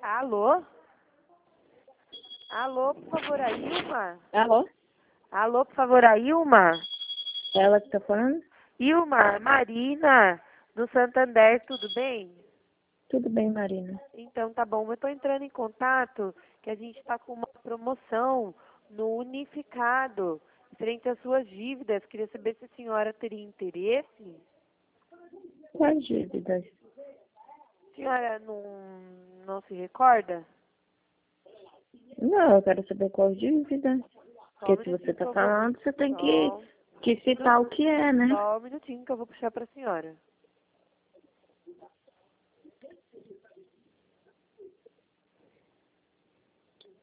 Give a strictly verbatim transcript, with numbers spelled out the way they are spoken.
Alô? Alô, por favor, a Ilma? Alô? Alô, por favor, a Ilma? Ela que tá falando? Ilma, Marina, do Santander, tudo bem? Tudo bem, Marina. Então, tá bom. Eu tô entrando em contato que a gente tá com uma promoção no Unificado, frente às suas dívidas. Queria saber se a senhora teria interesse. Quais dívidas? A senhora não, não se recorda? Não, eu quero saber qual dívida. Só um Porque se você minutinho que tá eu vou... falando, você tem que, Só, que citar o que é, né? só um minutinho que eu vou puxar pra senhora.